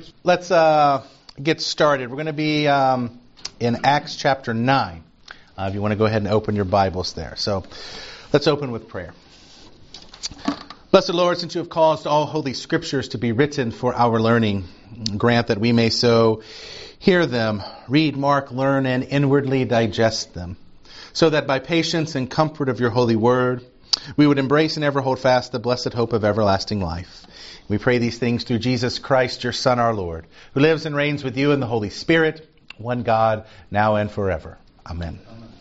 Let's get started. We're going to be in Acts chapter 9. If you want to go ahead and open your Bibles there. So let's open with prayer. Blessed Lord, since you have caused all holy scriptures to be written for our learning, grant that we may so hear them, read, mark, learn, and inwardly digest them, so that by patience and comfort of your holy word, we would embrace and ever hold fast the blessed hope of everlasting life. We pray these things through Jesus Christ, your Son, our Lord, who lives and reigns with you in the Holy Spirit, one God, now and forever. Amen.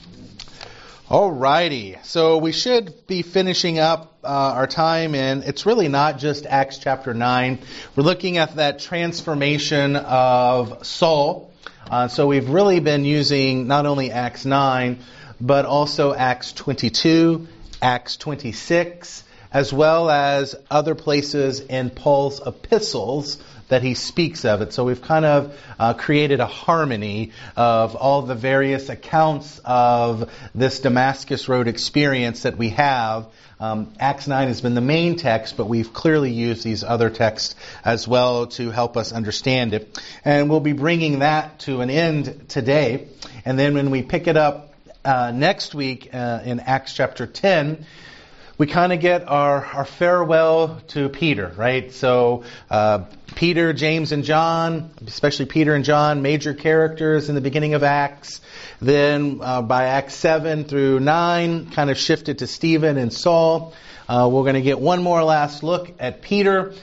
Alrighty, so we should be finishing up our time in, it's really not just Acts chapter 9. We're looking at that transformation of Saul. So we've really been using not only Acts 9, but also Acts 22, Acts 26, as well as other places in Paul's epistles that he speaks of it. So we've kind of created a harmony of all the various accounts of this Damascus Road experience that we have. Acts 9 has been the main text, but we've clearly used these other texts as well to help us understand it. And we'll be bringing that to an end today. And then when we pick it up next week in Acts chapter 10, we kind of get our farewell to Peter, right? So Peter, James, and John, especially Peter and John, major characters in the beginning of Acts. Then by Acts 7 through 9, kind of shifted to Stephen and Saul. We're going to get one more last look at Peter,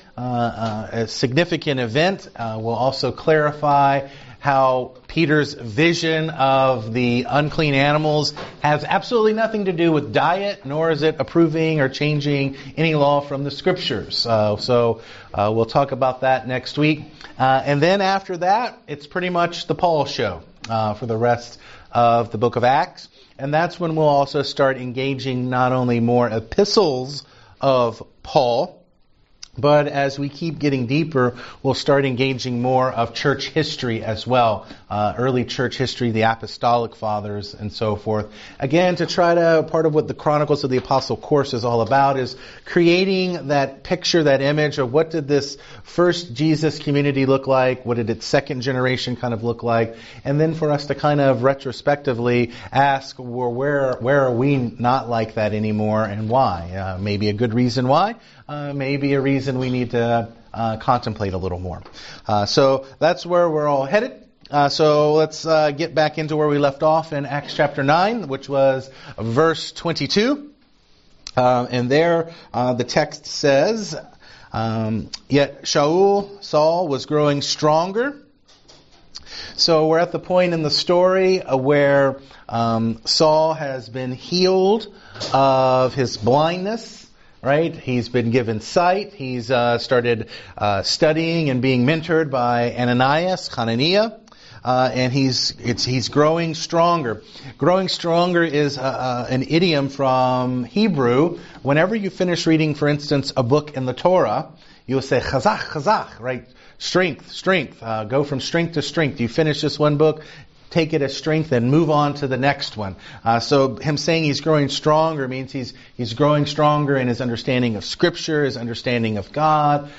a significant event. We'll also clarify how Peter's vision of the unclean animals has absolutely nothing to do with diet, nor is it approving or changing any law from the Scriptures. So we'll talk about that next week. And then after that, it's pretty much the Paul show for the rest of the book of Acts. And that's when we'll also start engaging not only more epistles of Paul, but as we keep getting deeper, we'll start engaging more of church history as well. Early church history, the apostolic fathers, and so forth. Again, to try to, part of what the Chronicles of the Apostle course is all about is creating that picture, that image of what did this first Jesus community look like? What did its second generation kind of look like? And then for us to kind of retrospectively ask, well, where are we not like that anymore and why? Maybe a good reason why. Maybe a reason we need to contemplate a little more. So that's where we're all headed. So let's get back into where we left off in Acts chapter 9, which was verse 22. And there the text says, yet Saul was growing stronger. So we're at the point in the story where Saul has been healed of his blindness. Right? He's been given sight. He's started studying and being mentored by Hananiah, and he's growing stronger. Growing stronger is an idiom from Hebrew. Whenever you finish reading, for instance, a book in the Torah, you'll say chazak, chazak, right? Strength. Go from strength to strength. You finish this one book, take it as strength and move on to the next one. So him saying he's growing stronger means he's growing stronger in his understanding of Scripture, his understanding of God,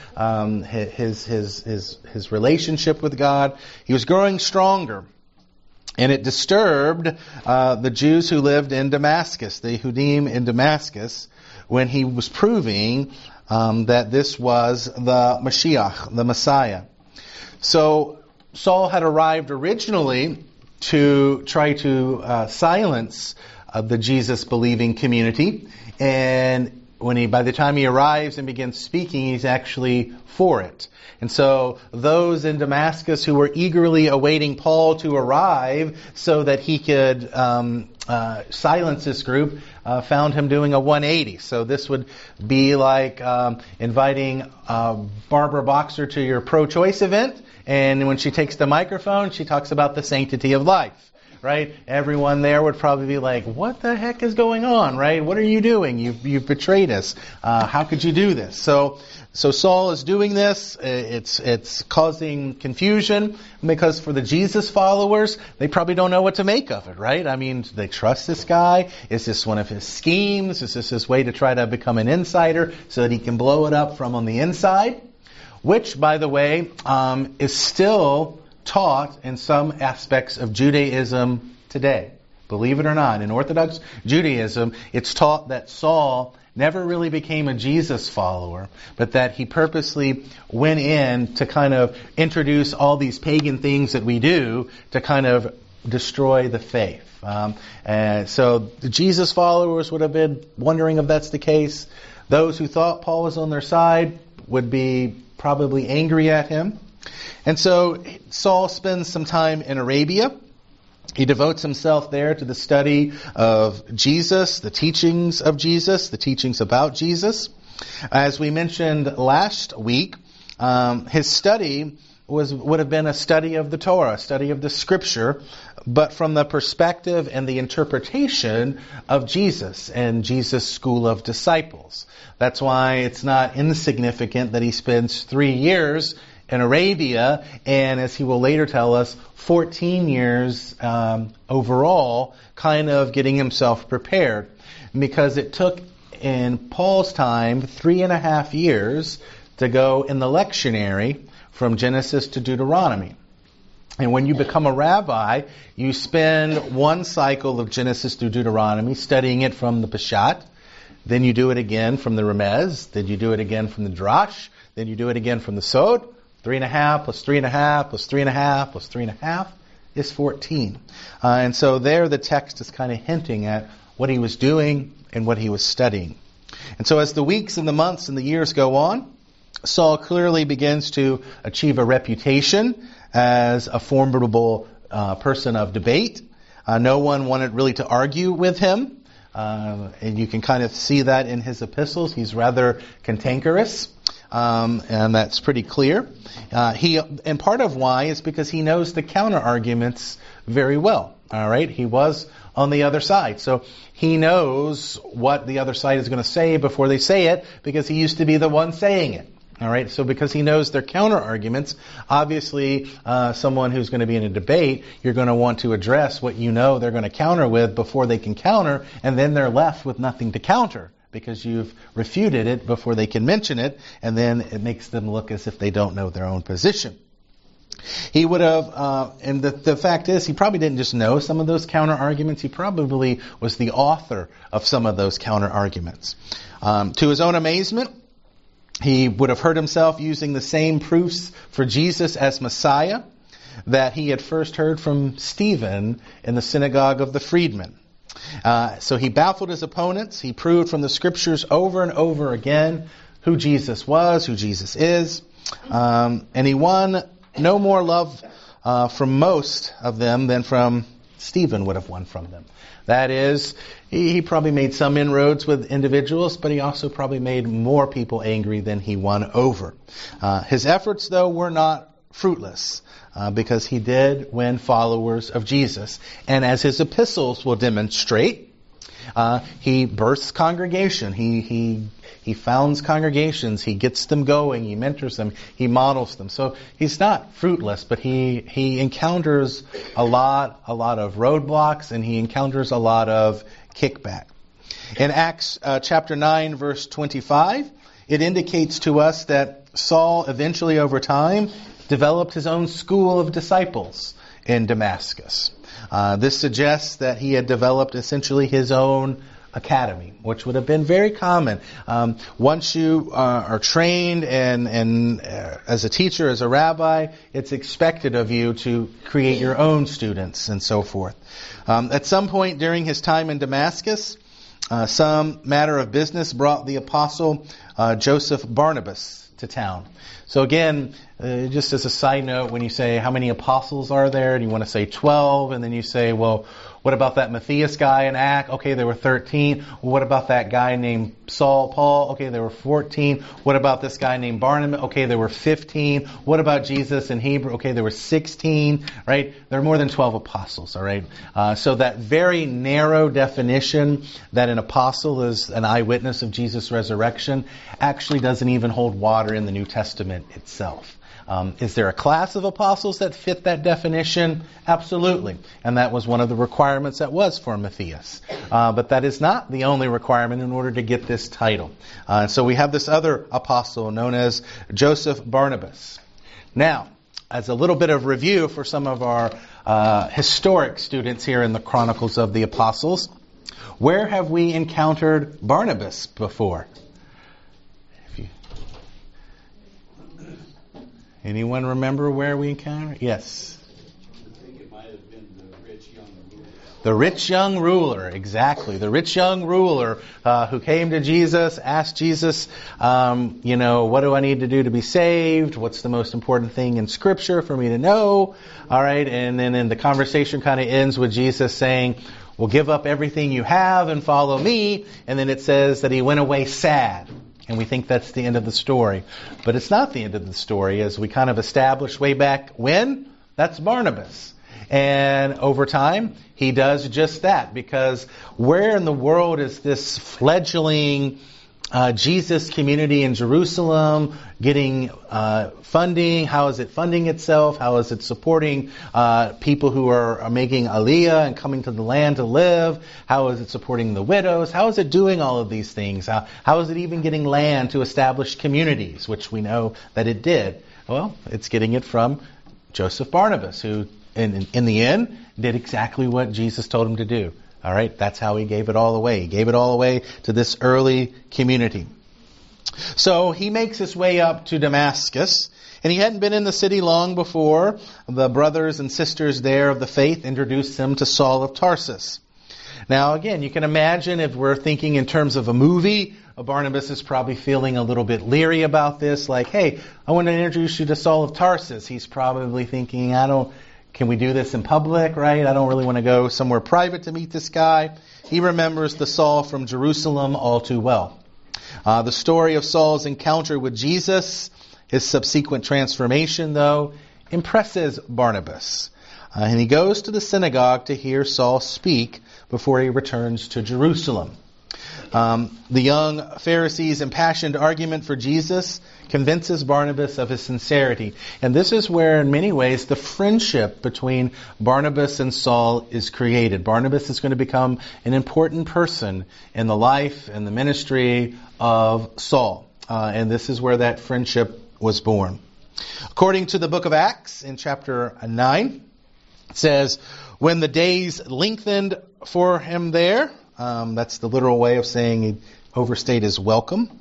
his relationship with God. He was growing stronger. And it disturbed the Jews who lived in Damascus, the Yehudim in Damascus, when he was proving that this was the Mashiach, the Messiah. So Saul had arrived originally to try to silence the Jesus-believing community. And by the time he arrives and begins speaking, he's actually for it. And so those in Damascus who were eagerly awaiting Paul to arrive so that he could silence this group found him doing a 180. So this would be like inviting Barbara Boxer to your pro-choice event. And when she takes the microphone, she talks about the sanctity of life, right? Everyone there would probably be like, what the heck is going on, right? What are you doing? You've betrayed us. How could you do this? So Saul is doing this. It's causing confusion because for the Jesus followers, they probably don't know what to make of it, right? I mean, do they trust this guy? Is this one of his schemes? Is this his way to try to become an insider so that he can blow it up from on the inside? which, by the way, is still taught in some aspects of Judaism today. Believe it or not, in Orthodox Judaism, it's taught that Saul never really became a Jesus follower, but that he purposely went in to kind of introduce all these pagan things that we do to kind of destroy the faith. So the Jesus followers would have been wondering if that's the case. Those who thought Paul was on their side would be probably angry at him. And so Saul spends some time in Arabia. He devotes himself there to the study of Jesus, the teachings of Jesus, the teachings about Jesus. As we mentioned last week, his study would have been a study of the Torah, a study of the Scripture, but from the perspective and the interpretation of Jesus and Jesus' school of disciples. That's why it's not insignificant that he spends 3 years in Arabia, and as he will later tell us, 14 years overall, kind of getting himself prepared. Because it took, in Paul's time, 3.5 years to go in the lectionary from Genesis to Deuteronomy. And when you become a rabbi, you spend one cycle of Genesis through Deuteronomy studying it from the Peshat. Then you do it again from the Remez. Then you do it again from the Drash. Then you do it again from the Sod. 3.5 plus 3.5 plus 3.5 plus 3.5 is 14. And so there the text is kind of hinting at what he was doing and what he was studying. And so as the weeks and the months and the years go on, Saul clearly begins to achieve a reputation as a formidable person of debate. No one wanted really to argue with him. And you can kind of see that in his epistles. He's rather cantankerous. And that's pretty clear. And part of why is because he knows the counter arguments very well. All right, he was on the other side, so he knows what the other side is going to say before they say it, because he used to be the one saying it. All right, so because he knows their counter arguments, obviously, someone who's going to be in a debate, you're going to want to address what you know they're going to counter with before they can counter, and then they're left with nothing to counter, because you've refuted it before they can mention it, and then it makes them look as if they don't know their own position. He would have, and the fact is, he probably didn't just know some of those counter arguments, he probably was the author of some of those counter arguments. To his own amazement, he would have heard himself using the same proofs for Jesus as Messiah that he had first heard from Stephen in the synagogue of the freedmen. So he baffled his opponents. He proved from the Scriptures over and over again who Jesus was, who Jesus is. And he won no more love from most of them than from Stephen would have won from them. That is, he probably made some inroads with individuals, but he also probably made more people angry than he won over. His efforts, though, were not fruitless, because he did win followers of Jesus. And as his epistles will demonstrate, he births congregation. He founds congregations. He gets them going. He mentors them. He models them. So he's not fruitless, but he encounters a lot of roadblocks, and he encounters a lot of kickback. In Acts chapter 9, verse 25, it indicates to us that Saul eventually, over time, developed his own school of disciples in Damascus. This suggests that he had developed essentially his own academy, which would have been very common. Once you are trained and as a teacher, as a rabbi, it's expected of you to create your own students and so forth. At some point during his time in Damascus, some matter of business brought the apostle Joseph Barnabas to town. So again, just as a side note, when you say how many apostles are there, and you want to say 12, and then you say, well, what about that Matthias guy in Acts? Okay, there were 13. What about that guy named Paul? Okay, there were 14. What about this guy named Barnabas? Okay, there were 15. What about Jesus in Hebrew? Okay, there were 16, right? There are more than 12 apostles, all right? So that very narrow definition that an apostle is an eyewitness of Jesus' resurrection actually doesn't even hold water in the New Testament itself. Is there a class of apostles that fit that definition? Absolutely. And that was one of the requirements that was for Matthias. But that is not the only requirement in order to get this title. So we have this other apostle known as Joseph Barnabas. Now, as a little bit of review for some of our historic students here in the Chronicles of the Apostles, where have we encountered Barnabas before? Anyone remember where we encountered? Yes. I think it might have been the rich young ruler. The rich young ruler, exactly. The rich young ruler who came to Jesus, asked Jesus, what do I need to do to be saved? What's the most important thing in Scripture for me to know? All right, and then the conversation kind of ends with Jesus saying, well, give up everything you have and follow me. And then it says that he went away sad. And we think that's the end of the story. But it's not the end of the story, as we kind of established way back when. That's Barnabas. And over time, he does just that. Because where in the world is this fledgling Jesus community in Jerusalem getting funding? How is it funding itself? How is it supporting people who are making aliyah and coming to the land to live? How is it supporting the widows? How is it doing all of these things? How is it even getting land to establish communities, which we know that it did? Well, it's getting it from Joseph Barnabas, who in the end did exactly what Jesus told him to do. All right, that's how he gave it all away. He gave it all away to this early community. So he makes his way up to Damascus, and he hadn't been in the city long before the brothers and sisters there of the faith introduced him to Saul of Tarsus. Now again, you can imagine if we're thinking in terms of a movie, Barnabas is probably feeling a little bit leery about this, like, hey, I want to introduce you to Saul of Tarsus. He's probably thinking, can we do this in public, right? I don't really want to go somewhere private to meet this guy. He remembers the Saul from Jerusalem all too well. The story of Saul's encounter with Jesus, his subsequent transformation, though, impresses Barnabas. And he goes to the synagogue to hear Saul speak before he returns to Jerusalem. The young Pharisee's impassioned argument for Jesus convinces Barnabas of his sincerity. And this is where, in many ways, the friendship between Barnabas and Saul is created. Barnabas is going to become an important person in the life and the ministry of Saul. And this is where that friendship was born. According to the book of Acts, in chapter 9, it says, when the days lengthened for him there, that's the literal way of saying he overstayed his welcome.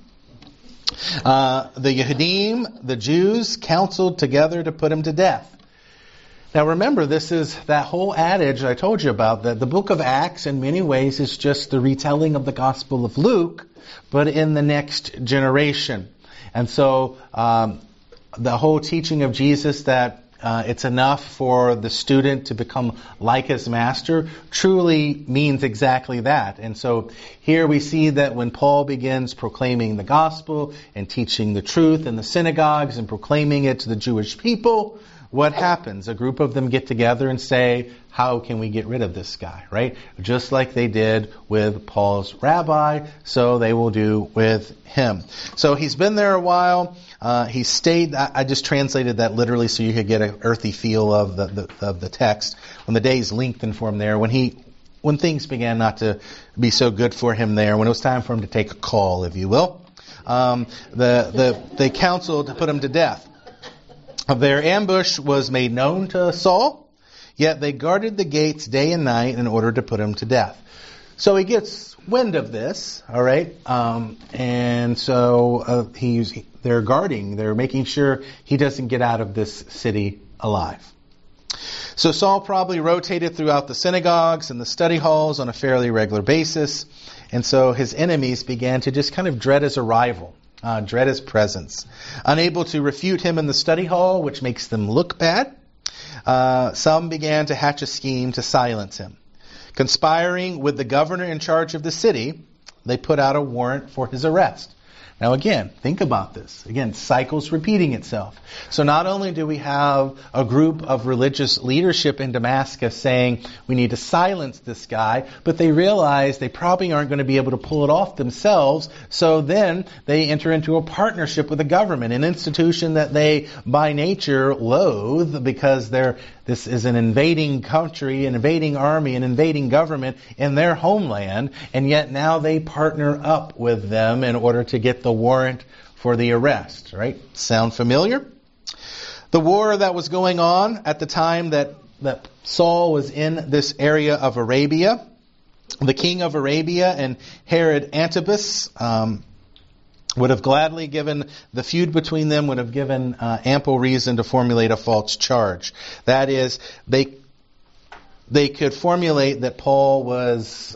The Yehudim, the Jews, counseled together to put him to death. Now remember, this is that whole adage I told you about, that the book of Acts in many ways is just the retelling of the Gospel of Luke, but in the next generation. And so the whole teaching of Jesus that it's enough for the student to become like his master truly means exactly that. And so here we see that when Paul begins proclaiming the gospel and teaching the truth in the synagogues and proclaiming it to the Jewish people, what happens? A group of them get together and say, how can we get rid of this guy, right? Just like they did with Paul's rabbi, so they will do with him. So he's been there a while. He stayed. I just translated that literally so you could get an earthy feel of the text. When the days lengthened for him there, when things began not to be so good for him there, when it was time for him to take a call, if you will, they counseled to put him to death. Their ambush was made known to Saul, yet they guarded the gates day and night in order to put him to death. So he gets wind of this, all right, and so they're guarding, they're making sure he doesn't get out of this city alive. So Saul probably rotated throughout the synagogues and the study halls on a fairly regular basis, and so his enemies began to just kind of dread his arrival. Dread his presence. Unable to refute him in the study hall, which makes them look bad, some began to hatch a scheme to silence him. Conspiring with the governor in charge of the city, they put out a warrant for his arrest. Now again, think about this. Again, cycles repeating itself. So not only do we have a group of religious leadership in Damascus saying we need to silence this guy, but they realize they probably aren't going to be able to pull it off themselves. So then they enter into a partnership with the government, an institution that they by nature loathe because this is an invading country, an invading army, an invading government in their homeland, and yet now they partner up with them in order to get the warrant for the arrest, right? Sound familiar? The war that was going on at the time that Saul was in this area of Arabia, the king of Arabia and Herod Antipas would have gladly given, the feud between them would have given ample reason to formulate a false charge. That is, they could formulate that Paul was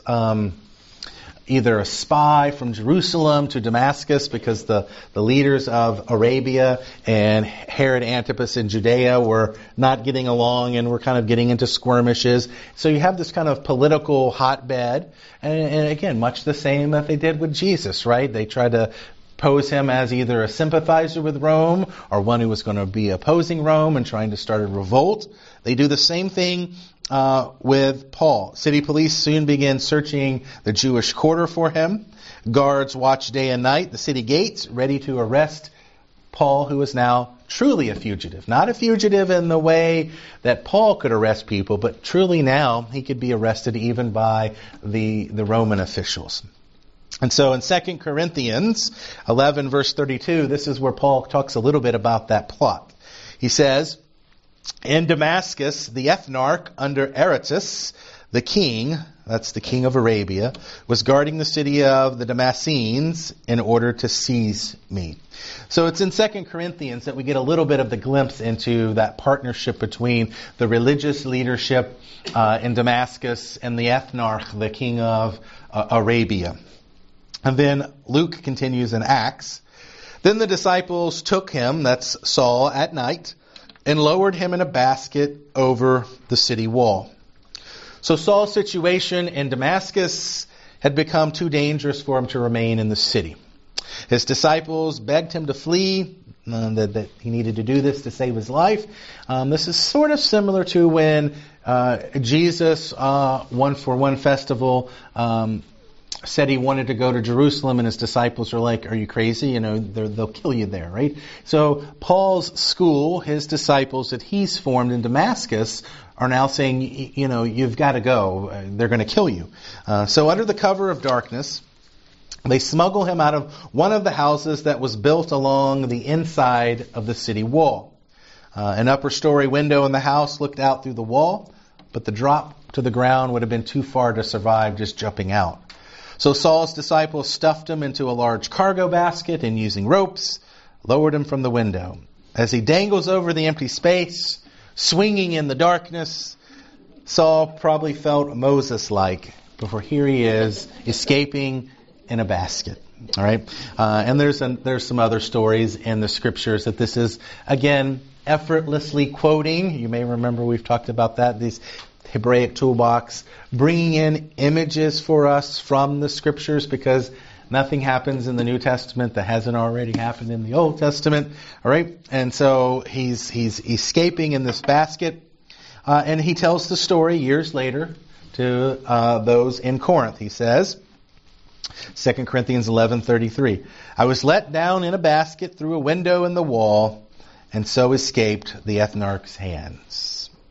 either a spy from Jerusalem to Damascus because the leaders of Arabia and Herod Antipas in Judea were not getting along and were kind of getting into skirmishes. So you have this kind of political hotbed. And again, much the same that they did with Jesus, right? They tried to pose him as either a sympathizer with Rome or one who was going to be opposing Rome and trying to start a revolt. They do the same thing with Paul. City police soon began searching the Jewish quarter for him. Guards watched day and night the city gates, ready to arrest Paul, who is now truly a fugitive. Not a fugitive in the way that Paul could arrest people, but truly now he could be arrested even by the Roman officials. And so in 2 Corinthians 11, verse 32, this is where Paul talks a little bit about that plot. He says, in Damascus, the ethnarch under Aretas, the king, that's the king of Arabia, was guarding the city of the Damascenes in order to seize me. So it's in 2 Corinthians that we get a little bit of the glimpse into that partnership between the religious leadership in Damascus and the ethnarch, the king of Arabia. And then Luke continues in Acts. Then the disciples took him, that's Saul, at night, and lowered him in a basket over the city wall. So Saul's situation in Damascus had become too dangerous for him to remain in the city. His disciples begged him to flee, that he needed to do this to save his life. This is sort of similar to when Jesus, one festival, said he wanted to go to Jerusalem, and his disciples are like, are you crazy? They'll kill you there, right? So Paul's school, his disciples that he's formed in Damascus, are now saying, you've got to go. They're going to kill you. So under the cover of darkness, they smuggle him out of one of the houses that was built along the inside of the city wall. An upper story window in the house looked out through the wall, but the drop to the ground would have been too far to survive just jumping out. So Saul's disciples stuffed him into a large cargo basket and using ropes, lowered him from the window. As he dangles over the empty space, swinging in the darkness, Saul probably felt Moses-like. Before here he is, escaping in a basket. All right, and there's some other stories in the scriptures that this is, again, effortlessly quoting. You may remember we've talked about that, these Hebraic toolbox, bringing in images for us from the scriptures, because nothing happens in the New Testament that hasn't already happened in the Old Testament. All right, and so he's escaping in this basket, and he tells the story years later to those in Corinth. He says, 2 Corinthians 11:33, I was let down in a basket through a window in the wall, and so escaped the ethnarch's hands.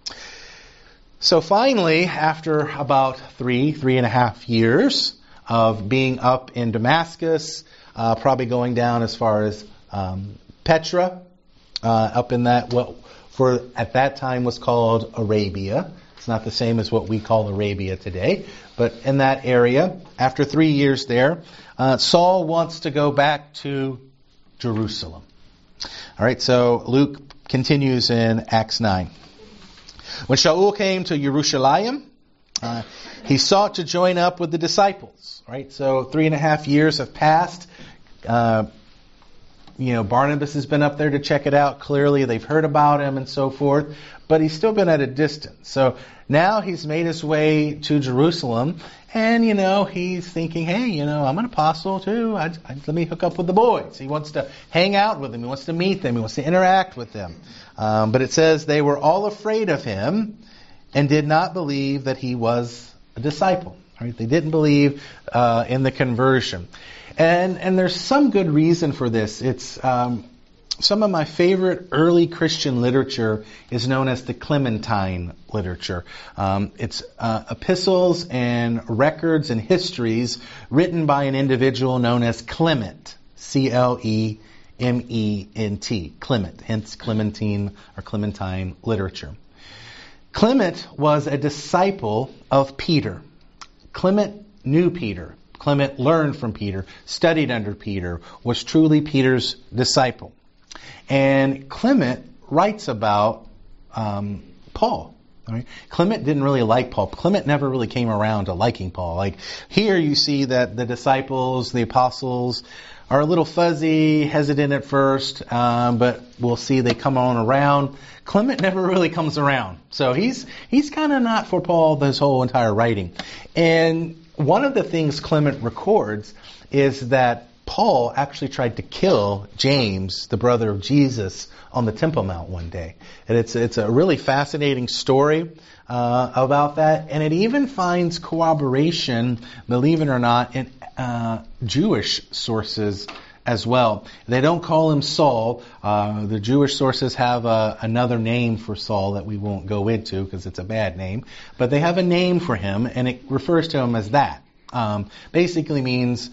So finally, after about 3.5 years of being up in Damascus, probably going down as far as Petra, up in that, what for at that time was called Arabia. It's not the same as what we call Arabia today, but in that area, after 3 years there, Saul wants to go back to Jerusalem. All right, so Luke continues in Acts 9. When Shaul came to Jerusalem, he sought to join up with the disciples. Right, so 3.5 years have passed. Barnabas has been up there to check it out. Clearly, they've heard about him and so forth, but he's still been at a distance. So now he's made his way to Jerusalem, and, he's thinking, hey, I'm an apostle too. Let me hook up with the boys. He wants to hang out with them. He wants to meet them. He wants to interact with them. But it says they were all afraid of him and did not believe that he was a disciple. Right? They didn't believe in the conversion. And there's some good reason for this. It's some of my favorite early Christian literature is known as the Clementine literature. It's epistles and records and histories written by an individual known as Clement, Clement, Clement, hence Clementine or Clementine literature. Clement was a disciple of Peter. Clement knew Peter. Clement learned from Peter, studied under Peter, was truly Peter's disciple. And Clement writes about Paul. Right? Clement didn't really like Paul. Clement never really came around to liking Paul. Like here you see that the disciples, the apostles, are a little fuzzy, hesitant at first, but we'll see they come on around. Clement never really comes around. So he's kind of not for Paul this whole entire writing. And one of the things Clement records is that Paul actually tried to kill James, the brother of Jesus, on the Temple Mount one day. And it's a really fascinating story about that. And it even finds corroboration, believe it or not, in Jewish sources as well. They don't call him Saul. The Jewish sources have another name for Saul that we won't go into because it's a bad name. But they have a name for him, and it refers to him as that. Basically means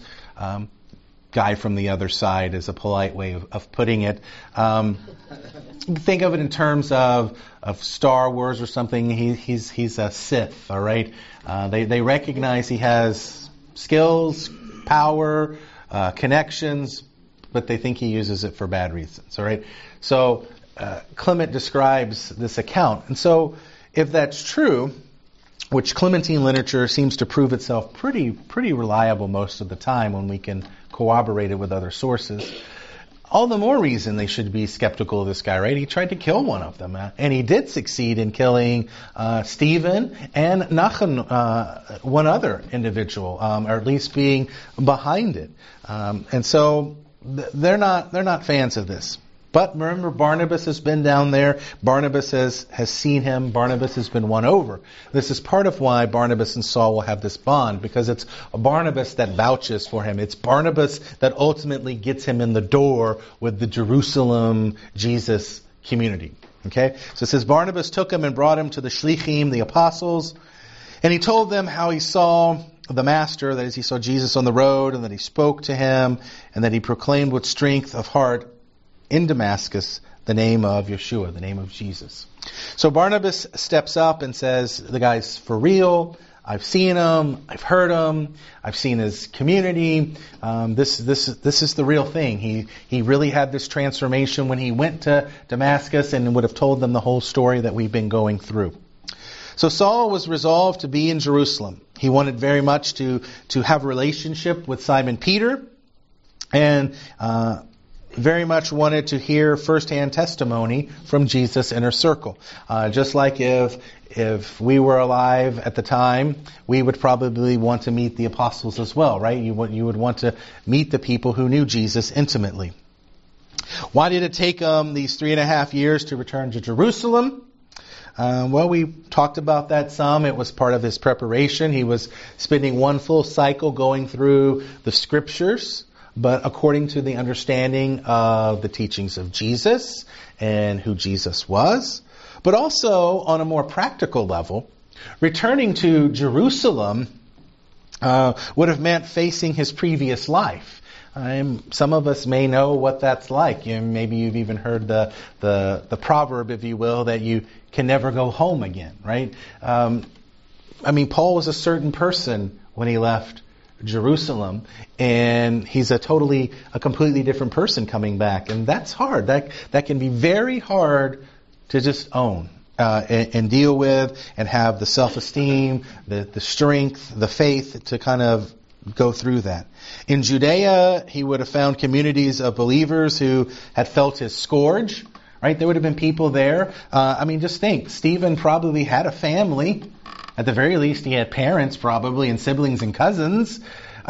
guy from the other side is a polite way of putting it. Think of it in terms of Star Wars or something. He's a Sith, all right? They recognize he has skills, power, connections, but they think he uses it for bad reasons, all right? So Clement describes this account. And so if that's true, which Clementine literature seems to prove itself pretty reliable most of the time when we can corroborate it with other sources, all the more reason they should be skeptical of this guy, right? He tried to kill one of them, and he did succeed in killing Stephen and Nachan, one other individual, or at least being behind it. And so they're not fans of this. But remember, Barnabas has been down there. Barnabas has seen him. Barnabas has been won over. This is part of why Barnabas and Saul will have this bond, because it's Barnabas that vouches for him. It's Barnabas that ultimately gets him in the door with the Jerusalem Jesus community. Okay? So it says, Barnabas took him and brought him to the Shlichim, the apostles, and he told them how he saw the Master, that is, he saw Jesus on the road, and that he spoke to him, and that he proclaimed with strength of heart in Damascus the name of Yeshua, the name of Jesus. So Barnabas steps up and says, the guy's for real. I've seen him. I've heard him. I've seen his community. This is the real thing. He really had this transformation when he went to Damascus and would have told them the whole story that we've been going through. So Saul was resolved to be in Jerusalem. He wanted very much to have a relationship with Simon Peter, and very much wanted to hear firsthand testimony from Jesus' inner circle. Just like if we were alive at the time, we would probably want to meet the apostles as well, right? You would want to meet the people who knew Jesus intimately. Why did it take these 3.5 years to return to Jerusalem? Well, we talked about that some. It was part of his preparation. He was spending one full cycle going through the scriptures, but according to the understanding of the teachings of Jesus and who Jesus was. But also on a more practical level, returning to Jerusalem would have meant facing his previous life. Some of us may know what that's like. Maybe you've even heard the proverb, if you will, that you can never go home again, right? Paul was a certain person when he left Jerusalem, and he's a completely different person coming back, and that's hard. That can be very hard to just own and deal with, and have the self-esteem, the strength, the faith to kind of go through that. In Judea, he would have found communities of believers who had felt his scourge, right? There would have been people there. Just think, Stephen probably had a family. At the very least, he had parents probably and siblings and cousins.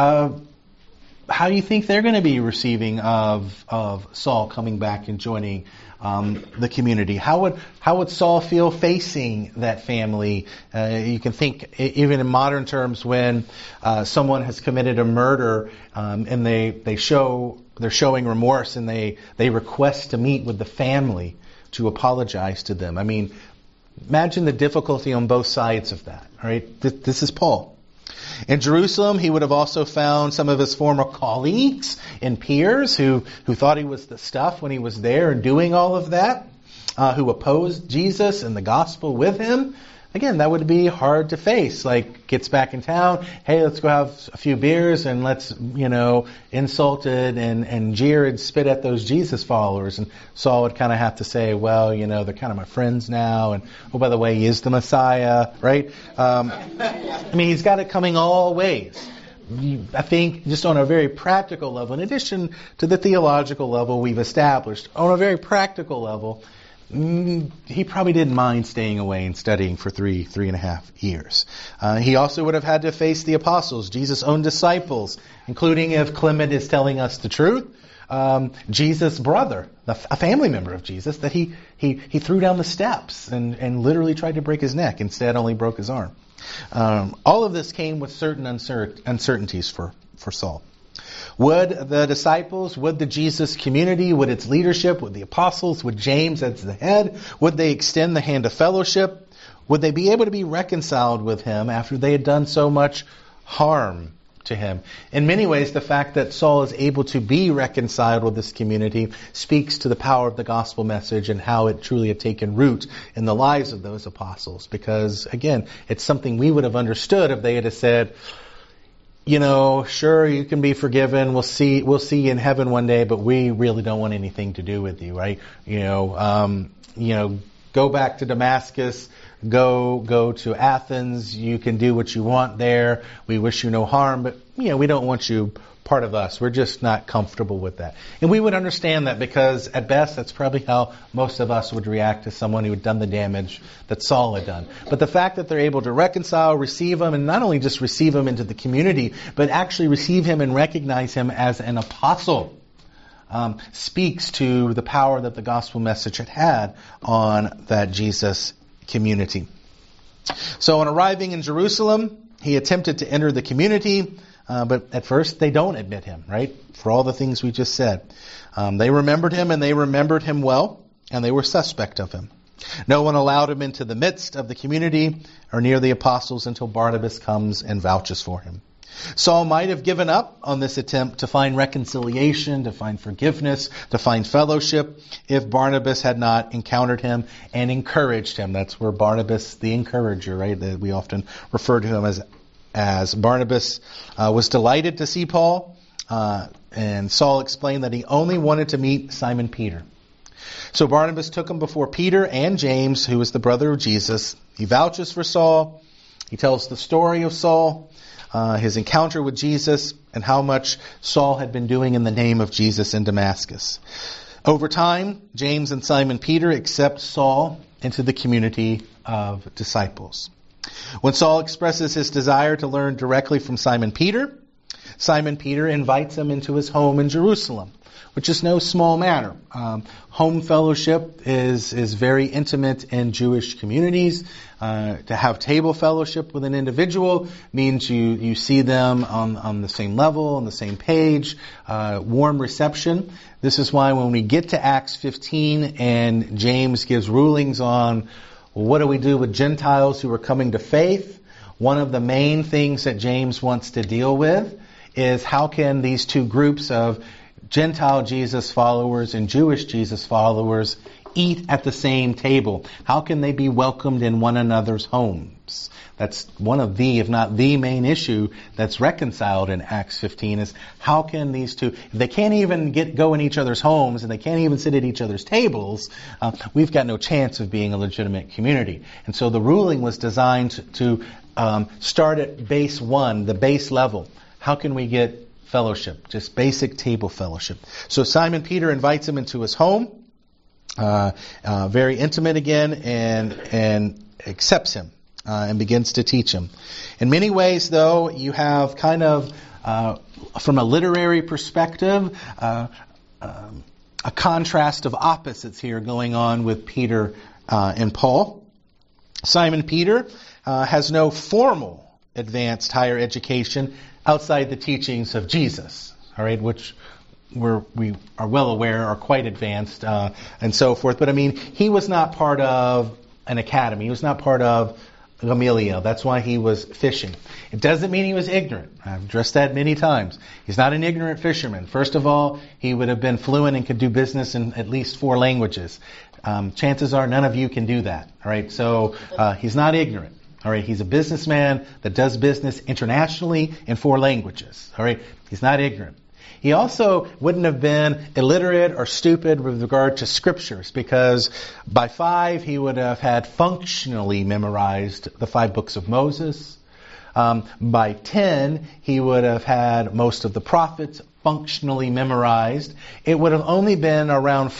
How do you think they're going to be receiving of Saul coming back and joining the community? How would Saul feel facing that family? You can think even in modern terms when someone has committed a murder and they're showing remorse and they request to meet with the family to apologize to them. Imagine the difficulty on both sides of that. Right? This is Paul. In Jerusalem, he would have also found some of his former colleagues and peers who thought he was the stuff when he was there and doing all of that, who opposed Jesus and the gospel with him. Again, that would be hard to face. Like, gets back in town, hey, let's go have a few beers and let's, insult it and jeer and spit at those Jesus followers. And Saul would kind of have to say, well, they're kind of my friends now. And, oh, by the way, he is the Messiah, right? He's got it coming all ways. I think just on a very practical level, in addition to the theological level we've established, on a very practical level, he probably didn't mind staying away and studying for 3.5 years. He also would have had to face the apostles, Jesus' own disciples, including, if Clement is telling us the truth, Jesus' brother, a family member of Jesus, that he threw down the steps and literally tried to break his neck. Instead, only broke his arm. All of this came with certain uncertainties for Saul. Would the disciples, would the Jesus community, would its leadership, would the apostles, would James as the head, would they extend the hand of fellowship? Would they be able to be reconciled with him after they had done so much harm to him? In many ways, the fact that Saul is able to be reconciled with this community speaks to the power of the gospel message and how it truly had taken root in the lives of those apostles. Because, again, it's something we would have understood if they had said, sure, you can be forgiven. We'll see you in heaven one day, but we really don't want anything to do with you, right? Go back to Damascus, go to Athens. You can do what you want there. We wish you no harm, but we don't want you part of us. We're just not comfortable with that. And we would understand that because at best that's probably how most of us would react to someone who had done the damage that Saul had done. But the fact that they're able to reconcile, receive him, and not only just receive him into the community, but actually receive him and recognize him as an apostle, speaks to the power that the gospel message had on that Jesus community. So on arriving in Jerusalem, he attempted to enter the community, but at first they don't admit him, right? For all the things we just said. They remembered him, and they remembered him well, and they were suspect of him. No one allowed him into the midst of the community or near the apostles until Barnabas comes and vouches for him. Saul might have given up on this attempt to find reconciliation, to find forgiveness, to find fellowship, if Barnabas had not encountered him and encouraged him. That's where Barnabas, the encourager, right? That we often refer to him as Barnabas was delighted to see Paul, and Saul explained that he only wanted to meet Simon Peter. So Barnabas took him before Peter and James, who was the brother of Jesus. He vouches for Saul. He tells the story of Saul, his encounter with Jesus, and how much Saul had been doing in the name of Jesus in Damascus. Over time, James and Simon Peter accept Saul into the community of disciples. When Saul expresses his desire to learn directly from Simon Peter invites him into his home in Jerusalem, which is no small matter. Home fellowship is very intimate in Jewish communities. To have table fellowship with an individual means you see them on the same level, on the same page, warm reception. This is why when we get to Acts 15 and James gives rulings on what do we do with Gentiles who are coming to faith, one of the main things that James wants to deal with is how can these two groups of Gentile Jesus followers and Jewish Jesus followers eat at the same table? How can they be welcomed in one another's homes? That's one of the, if not the main issue that's reconciled in Acts 15 is how can these two, if they can't even go in each other's homes and they can't even sit at each other's tables, we've got no chance of being a legitimate community. And so the ruling was designed to start at base one, the base level. How can we get fellowship? Just basic table fellowship. So Simon Peter invites him into his home, very intimate again, and accepts him and begins to teach him. In many ways, though, you have kind of, from a literary perspective, a contrast of opposites here going on with Peter and Paul. Simon Peter has no formal advanced higher education outside the teachings of Jesus, all right, which we are well aware are quite advanced and so forth. But I mean, he was not part of an academy. He was not part of Gamaliel. That's why he was fishing. It doesn't mean he was ignorant. I've addressed that many times. He's not an ignorant fisherman. First of all, he would have been fluent and could do business in at least 4 languages. Chances are none of you can do that. All right, so he's not ignorant. All right, he's a businessman that does business internationally in 4 languages. All right, he's not ignorant. He also wouldn't have been illiterate or stupid with regard to scriptures, because by 5 he would have had functionally memorized the 5 books of Moses. By 10 he would have had most of the prophets functionally memorized. It would have only been around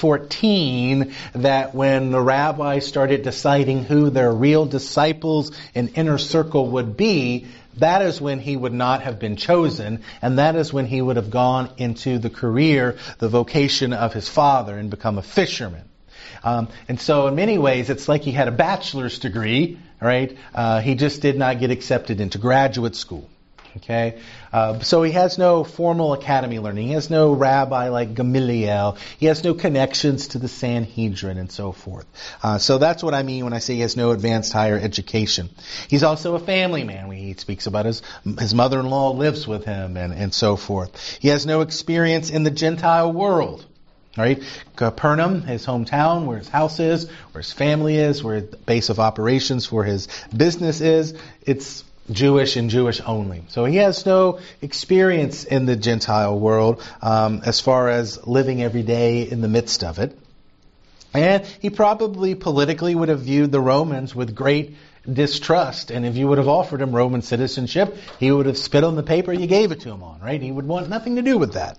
14 that when the rabbis started deciding who their real disciples and inner circle would be, that is when he would not have been chosen, and that is when he would have gone into the career, the vocation of his father, and become a fisherman. And so in many ways, it's like he had a bachelor's degree, right? He just did not get accepted into graduate school. Okay, so he has no formal academy learning. He has no rabbi like Gamaliel. He has no connections to the Sanhedrin and so forth. So that's what I mean when I say he has no advanced higher education. He's also a family man. He speaks about his mother-in-law lives with him and so forth. He has no experience in the Gentile world. All right, Capernaum, his hometown, where his house is, where his family is, where the base of operations for his business is, it's Jewish and Jewish only. So he has no experience in the Gentile world as far as living every day in the midst of it. And he probably politically would have viewed the Romans with great distrust. And if you would have offered him Roman citizenship, he would have spit on the paper you gave it to him on, right? He would want nothing to do with that.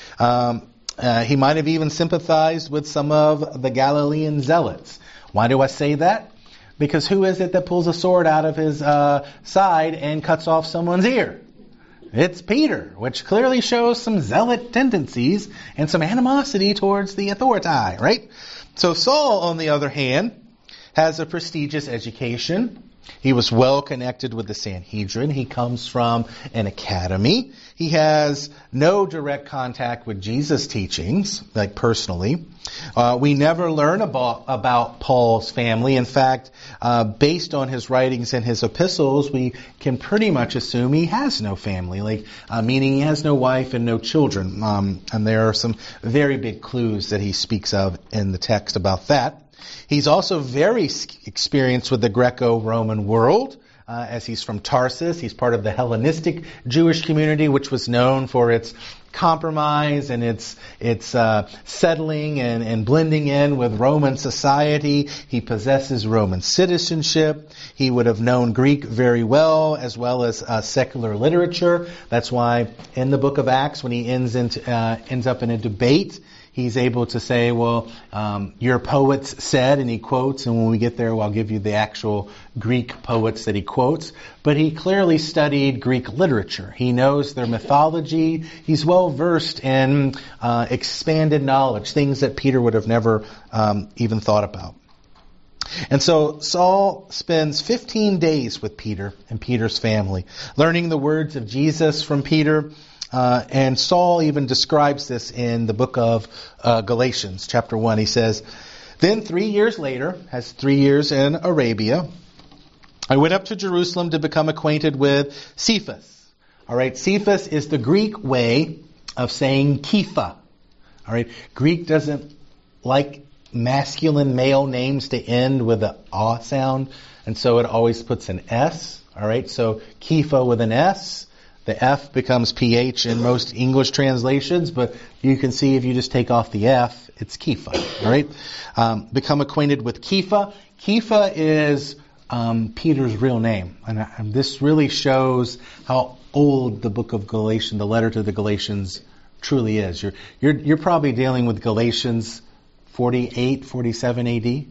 He might have even sympathized with some of the Galilean zealots. Why do I say that? Because who is it that pulls a sword out of his side and cuts off someone's ear? It's Peter, which clearly shows some zealot tendencies and some animosity towards the authority, right? So Saul, on the other hand, has a prestigious education. He was well connected with the Sanhedrin. He comes from an academy. He has no direct contact with Jesus' teachings, like personally. We never learn about Paul's family. In fact, based on his writings and his epistles, we can pretty much assume he has no family, meaning he has no wife and no children. And there are some very big clues that he speaks of in the text about that. He's also very experienced with the Greco-Roman world, as he's from Tarsus. He's part of the Hellenistic Jewish community, which was known for its compromise and its settling and blending in with Roman society. He possesses Roman citizenship. He would have known Greek very well as secular literature. That's why in the book of Acts, when he ends up in a debate, he's able to say, well, your poets said, and he quotes, and when we get there, I'll give you the actual Greek poets that he quotes. But he clearly studied Greek literature. He knows their mythology. He's well versed in expanded knowledge, things that Peter would have never even thought about. And so Saul spends 15 days with Peter and Peter's family, learning the words of Jesus from Peter. And Saul even describes this in the book of Galatians, chapter 1. He says, "Then 3 years later, has 3 years in Arabia, I went up to Jerusalem to become acquainted with Cephas." All right, Cephas is the Greek way of saying Kepha. All right, Greek doesn't like masculine male names to end with an ah sound, and so it always puts an S. All right, so Kepha with an S. The F becomes PH in most English translations, but you can see if you just take off the F, it's Kepha. All right? Become acquainted with Kepha. Kepha is Peter's real name. And this really shows how old the book of Galatians, the letter to the Galatians, truly is. You're probably dealing with Galatians 48, 47 AD,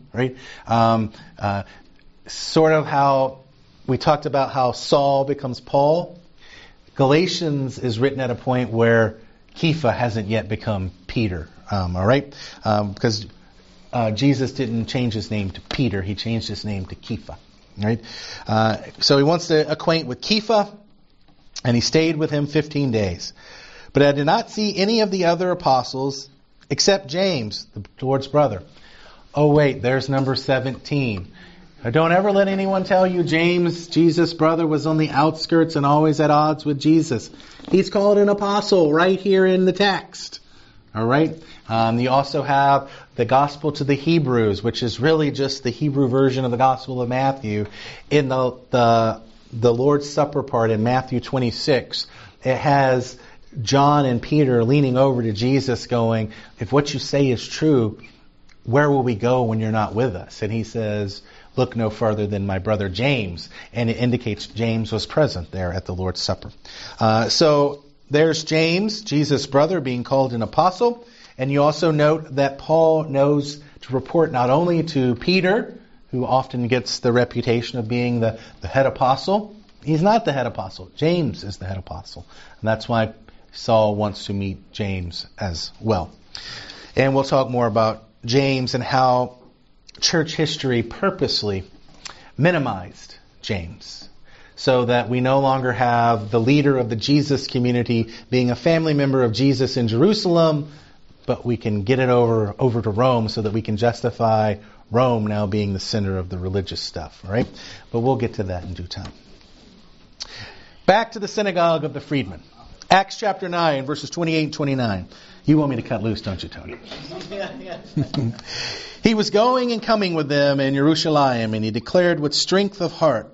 right? Sort of how we talked about how Saul becomes Paul. Galatians is written at a point where Kepha hasn't yet become Peter. All right? Because Jesus didn't change his name to Peter. He changed his name to Kepha. Right? So he wants to acquaint with Kepha, and he stayed with him 15 days. But I did not see any of the other apostles except James, the Lord's brother. Oh wait, there's number 17. Don't ever let anyone tell you James, Jesus' brother, was on the outskirts and always at odds with Jesus. He's called an apostle right here in the text. All right? You also have the Gospel to the Hebrews, which is really just the Hebrew version of the Gospel of Matthew. In the Lord's Supper part in Matthew 26, it has John and Peter leaning over to Jesus going, if what you say is true, where will we go when you're not with us? And he says, look no further than my brother James. And it indicates James was present there at the Lord's Supper. So there's James, Jesus' brother, being called an apostle. And you also note that Paul knows to report not only to Peter, who often gets the reputation of being the head apostle. He's not the head apostle. James is the head apostle. And that's why Saul wants to meet James as well. And we'll talk more about James and how church history purposely minimized James, so that we no longer have the leader of the Jesus community being a family member of Jesus in Jerusalem, but we can get it over to Rome so that we can justify Rome now being the center of the religious stuff, all right? But we'll get to that in due time. Back to the synagogue of the freedmen. Acts chapter 9, verses 28 and 29. You want me to cut loose, don't you, Tony? He was going and coming with them in Jerusalem, and he declared with strength of heart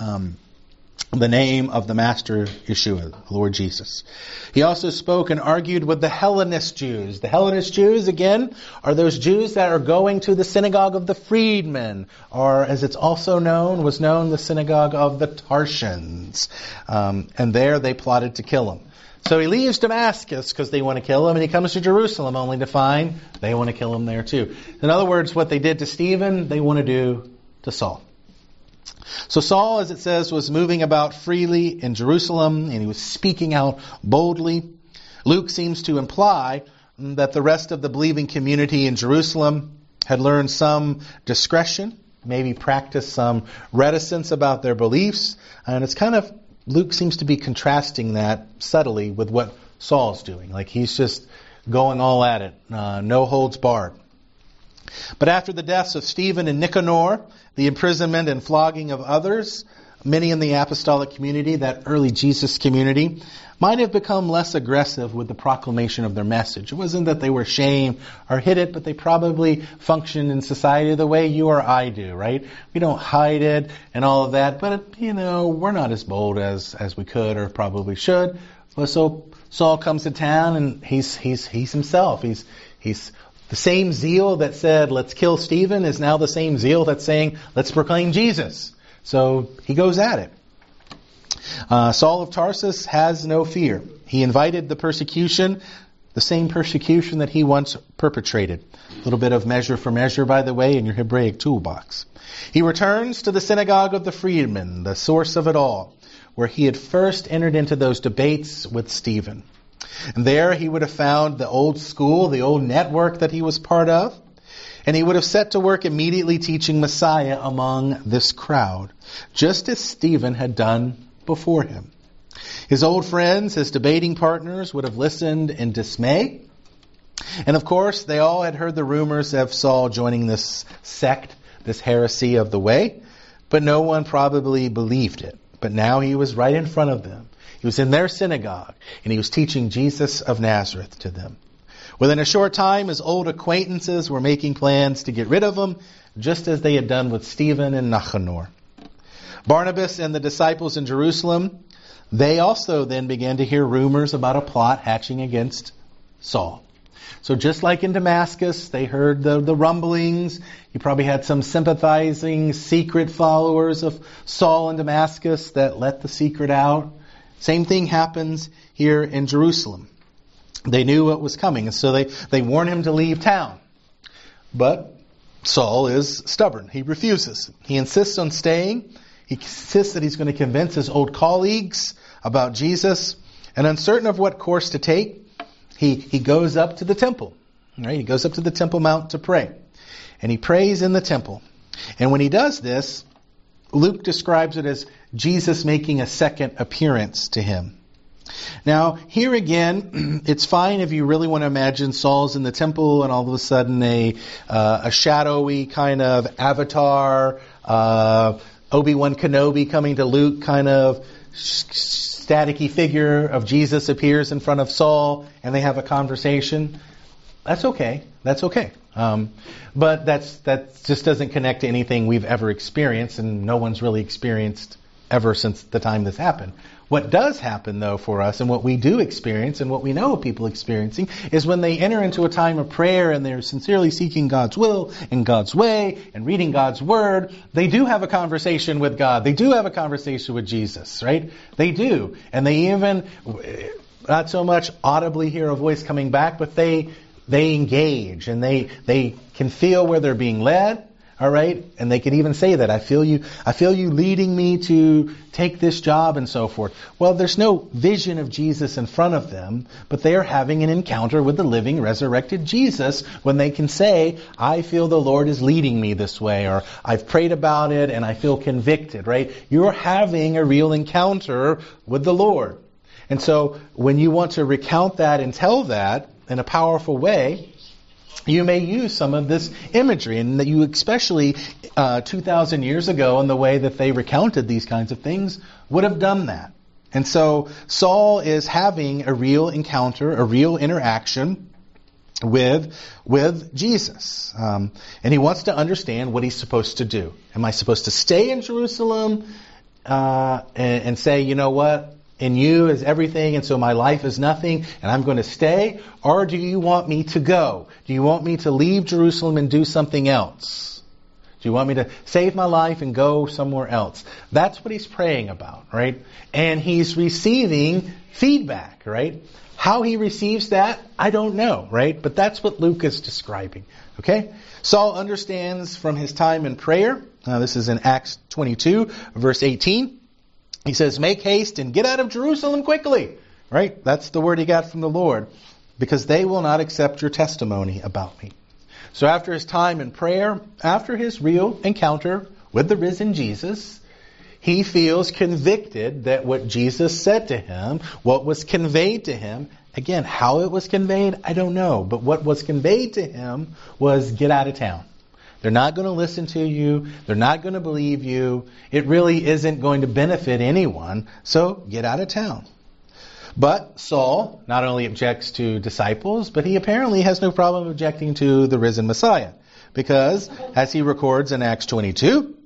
the name of the Master Yeshua, the Lord Jesus. He also spoke and argued with the Hellenist Jews. The Hellenist Jews, again, are those Jews that are going to the synagogue of the freedmen, or as it's also was known, the synagogue of the Tarsians. And there they plotted to kill him. So he leaves Damascus because they want to kill him, and he comes to Jerusalem only to find they want to kill him there too. In other words, what they did to Stephen, they want to do to Saul. So Saul, as it says, was moving about freely in Jerusalem, and he was speaking out boldly. Luke seems to imply that the rest of the believing community in Jerusalem had learned some discretion, maybe practiced some reticence about their beliefs, and it's kind of Luke seems to be contrasting that subtly with what Saul's doing. Like he's just going all at it, no holds barred. But after the deaths of Stephen and Nicanor, the imprisonment and flogging of others, many in the apostolic community, that early Jesus community, might have become less aggressive with the proclamation of their message. It wasn't that they were ashamed or hid it, but they probably functioned in society the way you or I do, right? We don't hide it and all of that, but, we're not as bold as we could or probably should. So Saul comes to town, and he's himself. He's the same zeal that said, let's kill Stephen, is now the same zeal that's saying, let's proclaim Jesus. So he goes at it. Saul of Tarsus has no fear. He invited the persecution, the same persecution that he once perpetrated. A little bit of measure for measure, by the way, in your Hebraic toolbox. He returns to the synagogue of the freedmen, the source of it all, where he had first entered into those debates with Stephen. And there he would have found the old school, the old network that he was part of. And he would have set to work immediately teaching Messiah among this crowd, just as Stephen had done before him. His old friends, his debating partners, would have listened in dismay. And of course, they all had heard the rumors of Saul joining this sect, this heresy of the way, but no one probably believed it. But now he was right in front of them. He was in their synagogue, and he was teaching Jesus of Nazareth to them. Within a short time, his old acquaintances were making plans to get rid of him, just as they had done with Stephen and Nicanor. Barnabas and the disciples in Jerusalem, they also then began to hear rumors about a plot hatching against Saul. So just like in Damascus, they heard the rumblings. He probably had some sympathizing secret followers of Saul in Damascus that let the secret out. Same thing happens here in Jerusalem. They knew what was coming, and so they warn him to leave town. But Saul is stubborn. He refuses. He insists on staying. He insists that he's going to convince his old colleagues about Jesus. And uncertain of what course to take, he goes up to the temple. Right? He goes up to the Temple Mount to pray. And he prays in the temple. And when he does this, Luke describes it as Jesus making a second appearance to him. Now, here again, it's fine if you really want to imagine Saul's in the temple and all of a sudden a shadowy kind of avatar, Obi-Wan Kenobi coming to Luke kind of staticky figure of Jesus appears in front of Saul and they have a conversation. That's okay. That's okay. But that just doesn't connect to anything we've ever experienced, and no one's really experienced ever since the time this happened. What does happen, though, for us, and what we do experience, and what we know of people experiencing, is when they enter into a time of prayer and they're sincerely seeking God's will and God's way and reading God's Word, they do have a conversation with God. They do have a conversation with Jesus, right? They do. And they even, not so much audibly hear a voice coming back, but they engage and they can feel where they're being led. All right? And they can even say that, I feel you leading me to take this job and so forth. Well, there's no vision of Jesus in front of them, but they are having an encounter with the living, resurrected Jesus when they can say, I feel the Lord is leading me this way, or I've prayed about it and I feel convicted, right? You're having a real encounter with the Lord. And so when you want to recount that and tell that in a powerful way, you may use some of this imagery, and that you especially 2,000 years ago in the way that they recounted these kinds of things would have done that. And so Saul is having a real encounter, a real interaction with Jesus. And he wants to understand what he's supposed to do. Am I supposed to stay in Jerusalem and say, you know what? In you is everything, and so my life is nothing, and I'm going to stay? Or do you want me to go? Do you want me to leave Jerusalem and do something else? Do you want me to save my life and go somewhere else? That's what he's praying about, right? And he's receiving feedback, right? How he receives that, I don't know, right? But that's what Luke is describing, okay? Saul understands from his time in prayer. This is in Acts 22, verse 18. He says, make haste and get out of Jerusalem quickly. Right? That's the word he got from the Lord. Because they will not accept your testimony about me. So after his time in prayer, after his real encounter with the risen Jesus, he feels convicted that what Jesus said to him, what was conveyed to him, again, how it was conveyed, I don't know. But what was conveyed to him was get out of town. They're not going to listen to you. They're not going to believe you. It really isn't going to benefit anyone. So get out of town. But Saul not only objects to disciples, but he apparently has no problem objecting to the risen Messiah. Because, as he records in Acts 22,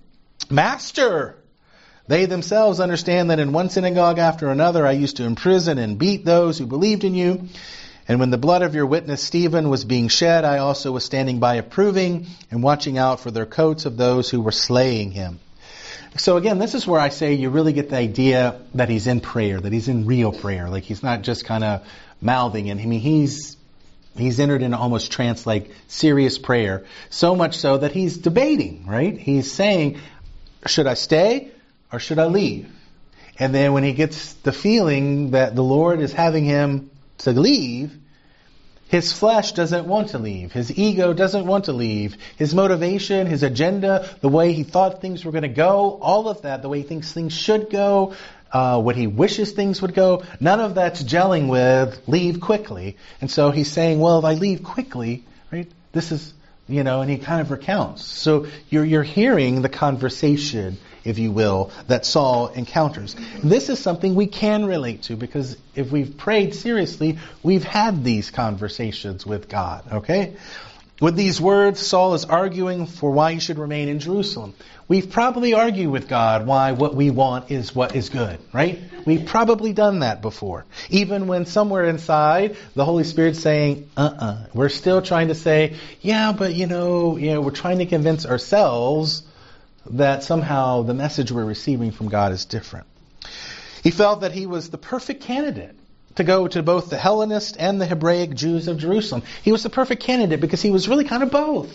Master, they themselves understand that in one synagogue after another I used to imprison and beat those who believed in you. And when the blood of your witness Stephen was being shed, I also was standing by approving and watching out for their coats of those who were slaying him. So again, this is where I say you really get the idea that he's in prayer, that he's in real prayer. Like he's not just kind of mouthing it. I mean, he's entered into almost trance-like serious prayer. So much so that he's debating, right? He's saying, should I stay or should I leave? And then when he gets the feeling that the Lord is having him to leave, his flesh doesn't want to leave. His ego doesn't want to leave. His motivation, his agenda, the way he thought things were going to go, all of that, the way he thinks things should go, what he wishes things would go, none of that's gelling with leave quickly. And so he's saying, well, if I leave quickly, right, this is, and he kind of recounts. So you're hearing the conversation, if you will, that Saul encounters. This is something we can relate to because if we've prayed seriously, we've had these conversations with God, okay? With these words, Saul is arguing for why he should remain in Jerusalem. We've probably argued with God why what we want is what is good, right? We've probably done that before. Even when somewhere inside, the Holy Spirit's saying, we're still trying to say, yeah, but we're trying to convince ourselves that somehow the message we're receiving from God is different. He felt that he was the perfect candidate to go to both the Hellenist and the Hebraic Jews of Jerusalem. He was the perfect candidate because he was really kind of both.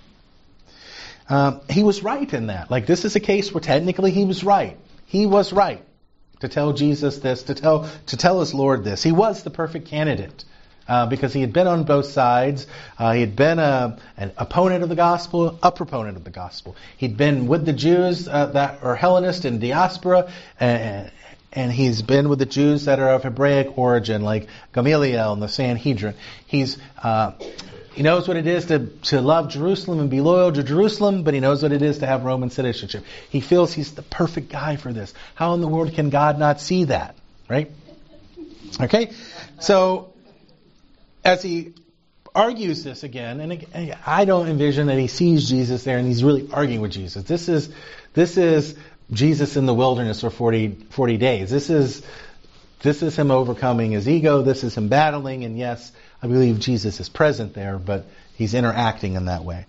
He was right in that. Like, this is a case where technically he was right. He was right to tell Jesus this, to tell his Lord this. He was the perfect candidate because he had been on both sides. He had been an opponent of the gospel, a proponent of the gospel. He'd been with the Jews that are Hellenist in diaspora, and he's been with the Jews that are of Hebraic origin, like Gamaliel and the Sanhedrin. He knows what it is to love Jerusalem and be loyal to Jerusalem, but he knows what it is to have Roman citizenship. He feels he's the perfect guy for this. How in the world can God not see that? Right? Okay? So, as he argues this again, and I don't envision that he sees Jesus there and he's really arguing with Jesus. This is Jesus in the wilderness for 40 days. This is him overcoming his ego. This is him battling. And yes, I believe Jesus is present there, but he's interacting in that way.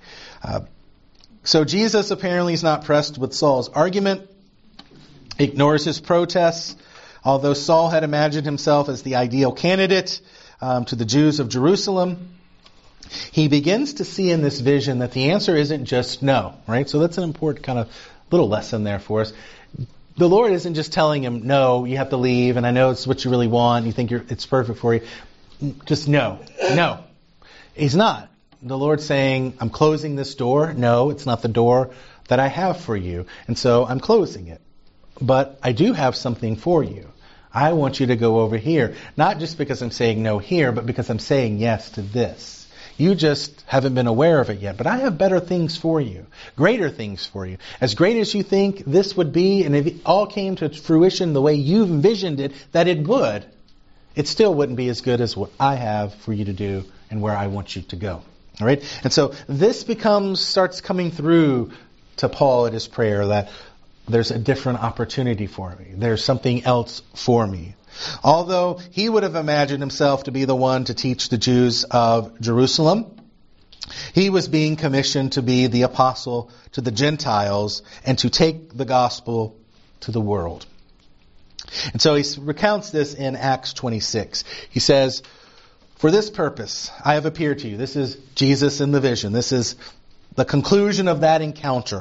So Jesus apparently is not pressed with Saul's argument, ignores his protests. Although Saul had imagined himself as the ideal candidate to the Jews of Jerusalem, he begins to see in this vision that the answer isn't just no, right? So that's an important kind of little lesson there for us. The Lord isn't just telling him, no, you have to leave, and I know it's what you really want, you think it's perfect for you. Just no. No. He's not. The Lord's saying, I'm closing this door. No, it's not the door that I have for you. And so I'm closing it. But I do have something for you. I want you to go over here. Not just because I'm saying no here, but because I'm saying yes to this. You just haven't been aware of it yet. But I have better things for you. Greater things for you. As great as you think this would be, and if it all came to fruition the way you've envisioned it, that it would, it still wouldn't be as good as what I have for you to do and where I want you to go. All right? And so this starts coming through to Paul at his prayer that there's a different opportunity for me. There's something else for me. Although he would have imagined himself to be the one to teach the Jews of Jerusalem, he was being commissioned to be the apostle to the Gentiles and to take the gospel to the world. And so he recounts this in Acts 26. He says, for this purpose I have appeared to you. This is Jesus in the vision. This is the conclusion of that encounter.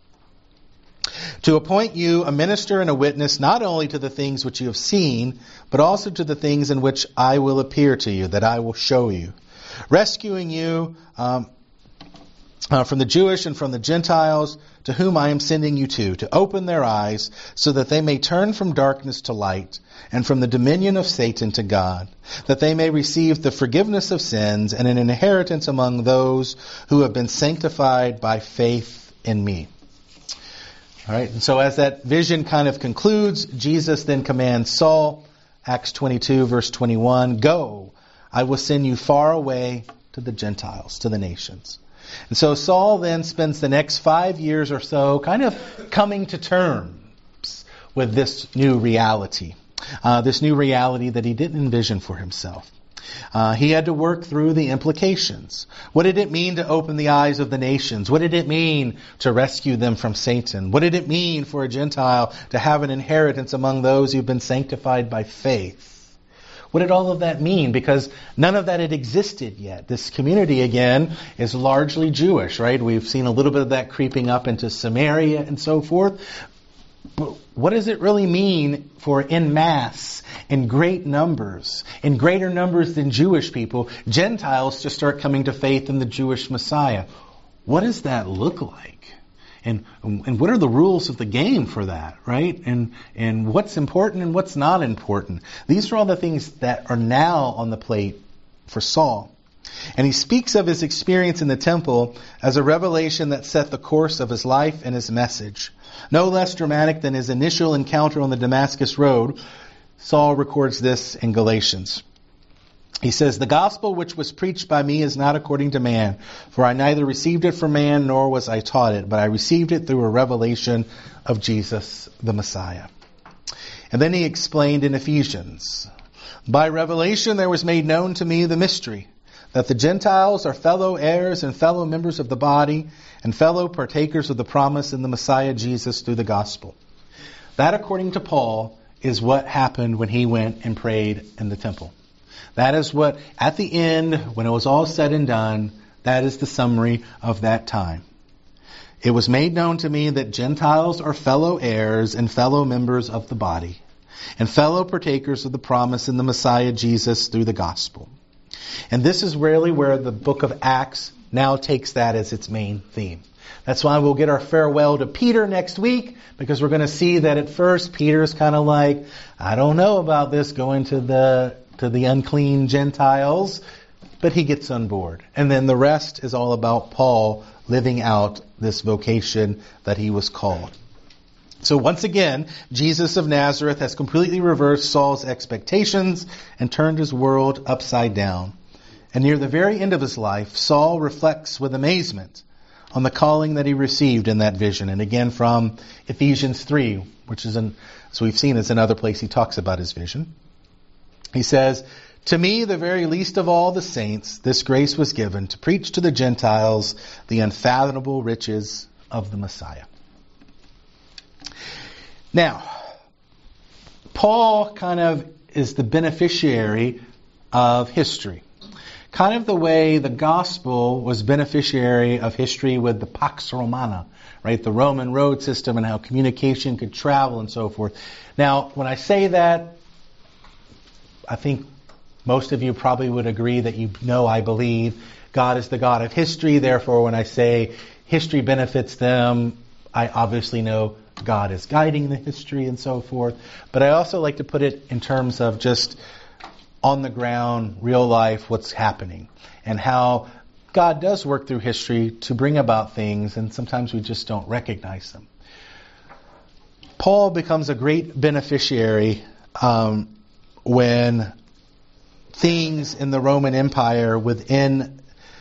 To appoint you a minister and a witness not only to the things which you have seen, but also to the things in which I will appear to you, that I will show you. Rescuing you from the Jewish and from the Gentiles, to whom I am sending you to open their eyes, so that they may turn from darkness to light, and from the dominion of Satan to God, that they may receive the forgiveness of sins and an inheritance among those who have been sanctified by faith in me. All right, and so as that vision kind of concludes, Jesus then commands Saul, Acts 22, verse 21, go, I will send you far away to the Gentiles, to the nations. And so Saul then spends the next 5 years or so kind of coming to terms with this new reality that he didn't envision for himself. He had to work through the implications. What did it mean to open the eyes of the nations? What did it mean to rescue them from Satan? What did it mean for a Gentile to have an inheritance among those who've been sanctified by faith? What did all of that mean? Because none of that had existed yet. This community, again, is largely Jewish, right? We've seen a little bit of that creeping up into Samaria and so forth. But what does it really mean for en masse, in great numbers, in greater numbers than Jewish people, Gentiles to start coming to faith in the Jewish Messiah? What does that look like? And what are the rules of the game for that, right? And what's important and what's not important? These are all the things that are now on the plate for Saul. And he speaks of his experience in the temple as a revelation that set the course of his life and his message. No less dramatic than his initial encounter on the Damascus Road, Saul records this in Galatians. He says, the gospel which was preached by me is not according to man, for I neither received it from man nor was I taught it, but I received it through a revelation of Jesus the Messiah. And then he explained in Ephesians, by revelation there was made known to me the mystery, that the Gentiles are fellow heirs and fellow members of the body and fellow partakers of the promise in the Messiah Jesus through the gospel. That, according to Paul, is what happened when he went and prayed in the temple. That is what, at the end, when it was all said and done, that is the summary of that time. It was made known to me that Gentiles are fellow heirs and fellow members of the body, and fellow partakers of the promise in the Messiah Jesus through the gospel. And this is really where the book of Acts now takes that as its main theme. That's why we'll get our farewell to Peter next week, because we're going to see that at first Peter's kind of like, I don't know about this going to the unclean Gentiles, but he gets on board. And then the rest is all about Paul living out this vocation that he was called. So once again, Jesus of Nazareth has completely reversed Saul's expectations and turned his world upside down. And near the very end of his life, Saul reflects with amazement on the calling that he received in that vision. And again from Ephesians 3, which is, as we've seen, is another place he talks about his vision. He says, to me, the very least of all the saints, this grace was given to preach to the Gentiles the unfathomable riches of the Messiah. Now, Paul kind of is the beneficiary of history. Kind of the way the gospel was beneficiary of history with the Pax Romana, right? The Roman road system and how communication could travel and so forth. Now, when I say that, I think most of you probably would agree that I believe God is the God of history. Therefore, when I say history benefits them, I obviously know God is guiding the history and so forth. But I also like to put it in terms of just on the ground, real life, what's happening. And how God does work through history to bring about things, and sometimes we just don't recognize them. Paul becomes a great beneficiary when things in the Roman Empire within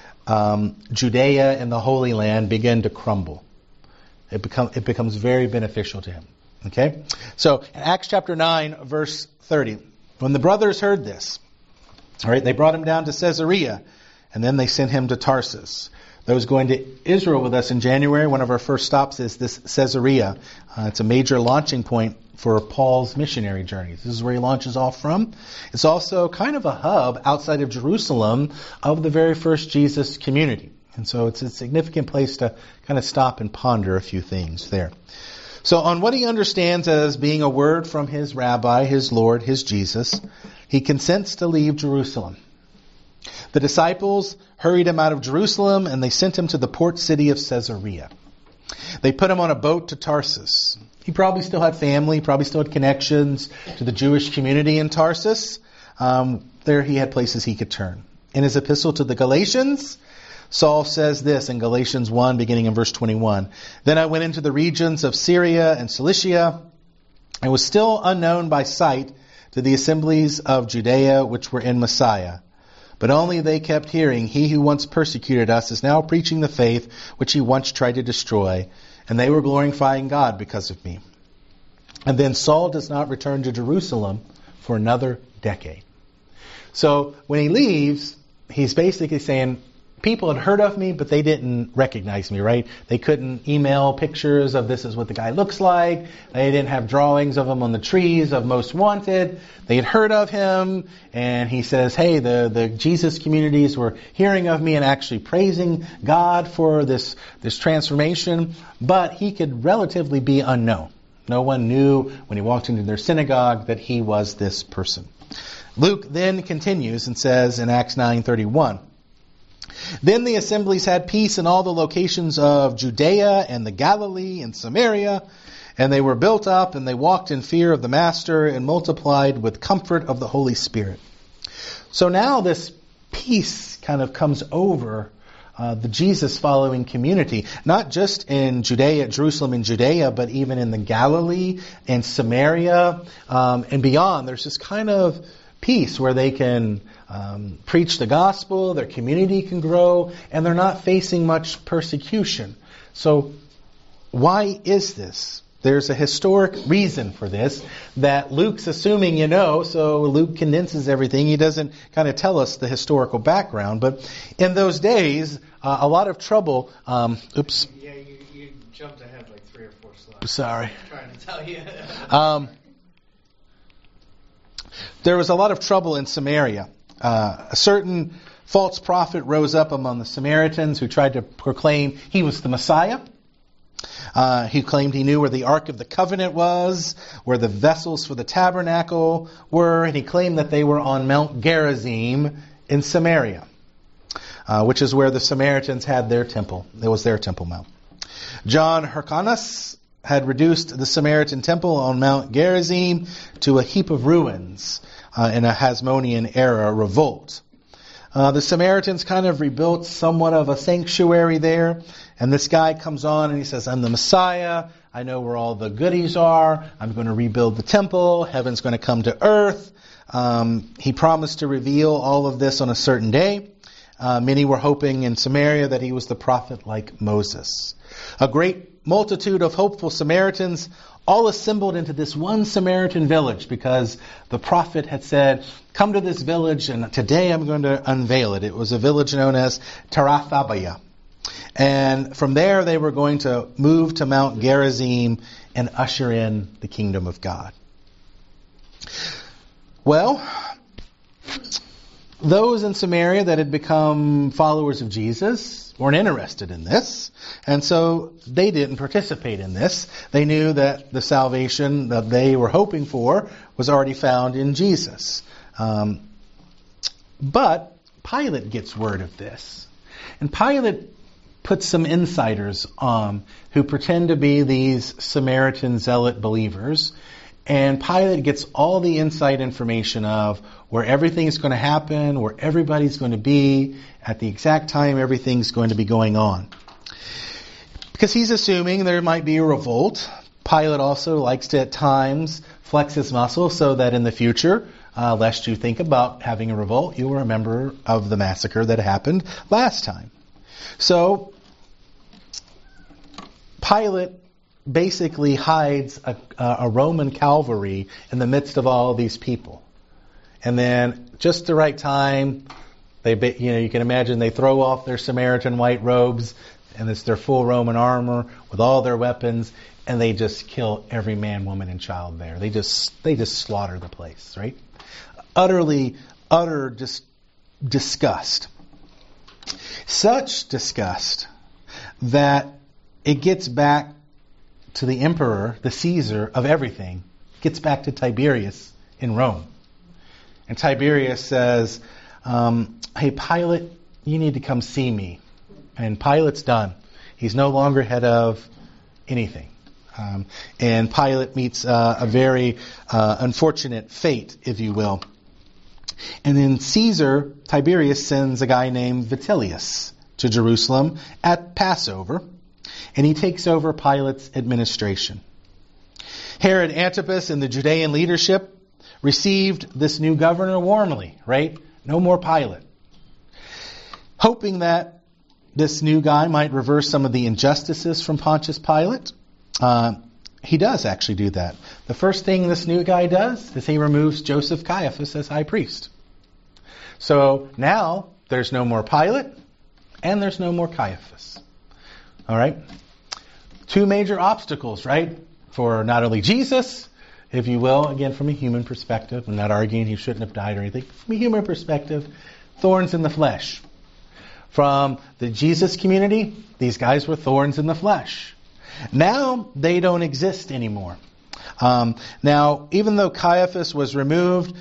Judea and the Holy Land begin to crumble. It becomes very beneficial to him. Okay? So, in Acts chapter 9, verse 30, when the brothers heard this, all right, they brought him down to Caesarea, and then they sent him to Tarsus. Those going to Israel with us in January, one of our first stops is this Caesarea. It's a major launching point for Paul's missionary journeys. This is where he launches off from. It's also kind of a hub outside of Jerusalem of the very first Jesus community. And so it's a significant place to kind of stop and ponder a few things there. So on what he understands as being a word from his rabbi, his Lord, his Jesus, he consents to leave Jerusalem. The disciples hurried him out of Jerusalem and they sent him to the port city of Caesarea. They put him on a boat to Tarsus. He probably still had family, probably still had connections to the Jewish community in Tarsus. There he had places he could turn. In his epistle to the Galatians, Saul says this in Galatians 1, beginning in verse 21. Then I went into the regions of Syria and Cilicia, and was still unknown by sight to the assemblies of Judea which were in Messiah. But only they kept hearing, he who once persecuted us is now preaching the faith which he once tried to destroy, and they were glorifying God because of me. And then Saul does not return to Jerusalem for another decade. So when he leaves, he's basically saying, people had heard of me, but they didn't recognize me, right? They couldn't email pictures of this is what the guy looks like. They didn't have drawings of him on the trees of Most Wanted. They had heard of him, and he says, hey, the Jesus communities were hearing of me and actually praising God for this transformation, but he could relatively be unknown. No one knew when he walked into their synagogue that he was this person. Luke then continues and says in Acts 9:31, then the assemblies had peace in all the locations of Judea and the Galilee and Samaria, and they were built up and they walked in fear of the Master and multiplied with comfort of the Holy Spirit. So now this peace kind of comes over the Jesus following community, not just in Judea, Jerusalem and Judea, but even in the Galilee and Samaria and beyond. There's this kind of peace where they can preach the gospel, their community can grow, and they're not facing much persecution. So why is this? There's a historic reason for this that Luke's assuming you know, so Luke condenses everything. He doesn't kind of tell us the historical background. But in those days, a lot of trouble... oops. Yeah, you jumped ahead like 3 or 4 slides. Sorry. I'm trying to tell you. There was a lot of trouble in Samaria. A certain false prophet rose up among the Samaritans who tried to proclaim he was the Messiah. He claimed he knew where the Ark of the Covenant was, where the vessels for the tabernacle were, and he claimed that they were on Mount Gerizim in Samaria, which is where the Samaritans had their temple. It was their temple mount. John Hyrcanus had reduced the Samaritan temple on Mount Gerizim to a heap of ruins in a Hasmonean era revolt. The Samaritans kind of rebuilt somewhat of a sanctuary there. And this guy comes on and he says, I'm the Messiah. I know where all the goodies are. I'm going to rebuild the temple. Heaven's going to come to earth. He promised to reveal all of this on a certain day. Many were hoping in Samaria that he was the prophet like Moses. A great multitude of hopeful Samaritans all assembled into this one Samaritan village because the prophet had said, come to this village and today I'm going to unveil it. It was a village known as Tarathabaya. And from there they were going to move to Mount Gerizim and usher in the kingdom of God. Well, those in Samaria that had become followers of Jesus weren't interested in this. And so they didn't participate in this. They knew that the salvation that they were hoping for was already found in Jesus. But Pilate gets word of this. And Pilate puts some insiders on who pretend to be these Samaritan zealot believers. And Pilate gets all the inside information of where everything's going to happen, where everybody's going to be, at the exact time everything's going to be going on. Because he's assuming there might be a revolt. Pilate also likes to at times flex his muscle so that in the future, lest you think about having a revolt, you'll remember of the massacre that happened last time. So Pilate basically hides a Roman cavalry in the midst of all of these people. And then just the right time, you can imagine they throw off their Samaritan white robes and it's their full Roman armor with all their weapons, and they just kill every man, woman, and child there. They just slaughter the place, right? Utter disgust. Such disgust that it gets back to the emperor, the Caesar of everything. It gets back to Tiberius in Rome. And Tiberius says, hey, Pilate, you need to come see me. And Pilate's done. He's no longer head of anything. And Pilate meets a very unfortunate fate, if you will. And then Tiberius sends a guy named Vitellius to Jerusalem at Passover, and he takes over Pilate's administration. Herod Antipas and the Judean leadership received this new governor warmly, right? No more Pilate. Hoping that this new guy might reverse some of the injustices from Pontius Pilate. He does actually do that. The first thing this new guy does is he removes Joseph Caiaphas as high priest. So now there's no more Pilate and there's no more Caiaphas. All right? 2 major obstacles, right? For not only Jesus, if you will, again from a human perspective. I'm not arguing he shouldn't have died or anything. From a human perspective, thorns in the flesh. From the Jesus community, these guys were thorns in the flesh. Now they don't exist anymore. Now, even though Caiaphas was removed,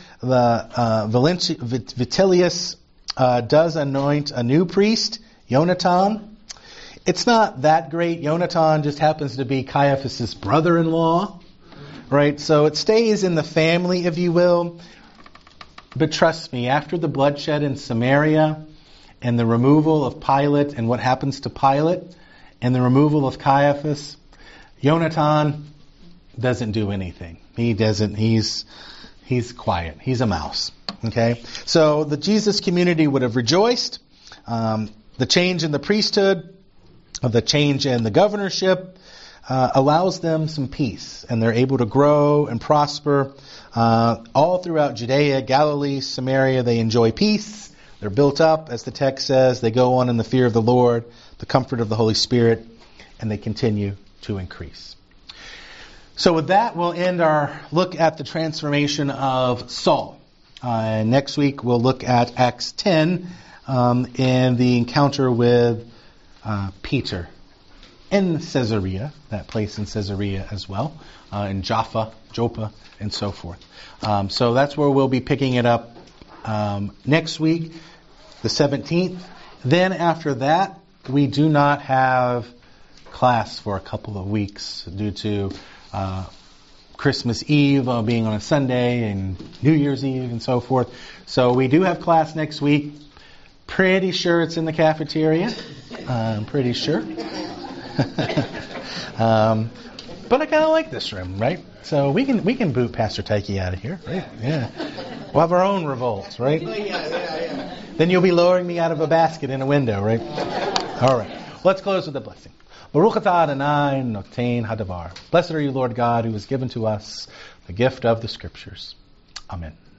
Vitellius does anoint a new priest, Jonathan. It's not that great. Jonathan just happens to be Caiaphas' brother-in-law, right? So it stays in the family, if you will. But trust me, after the bloodshed in Samaria and the removal of Pilate and what happens to Pilate and the removal of Caiaphas, Jonathan doesn't do anything. He doesn't. He's He's quiet. He's a mouse. Okay? So the Jesus community would have rejoiced. The change in the priesthood, the change in the governorship, allows them some peace. And they're able to grow and prosper. All throughout Judea, Galilee, Samaria, they enjoy peace. They're built up, as the text says. They go on in the fear of the Lord, the comfort of the Holy Spirit, and they continue to increase. So with that, we'll end our look at the transformation of Saul. Next week, we'll look at Acts 10 and the encounter with Peter in Caesarea, that place in Caesarea as well, in Joppa, and so forth. So that's where we'll be picking it up next week, the 17th. Then after that, we do not have class for a couple of weeks due to Christmas Eve being on a Sunday and New Year's Eve and so forth. So we do have class next week. Pretty sure it's in the cafeteria. I'm pretty sure. But I kind of like this room, right? So we can boot Pastor Taiki out of here, right? Yeah. We'll have our own revolts, right? Yeah. Then you'll be lowering me out of a basket in a window, right? All right. Let's close with a blessing. Baruch atah Adonai noten hadavar. Blessed are you, Lord God, who has given to us the gift of the Scriptures. Amen.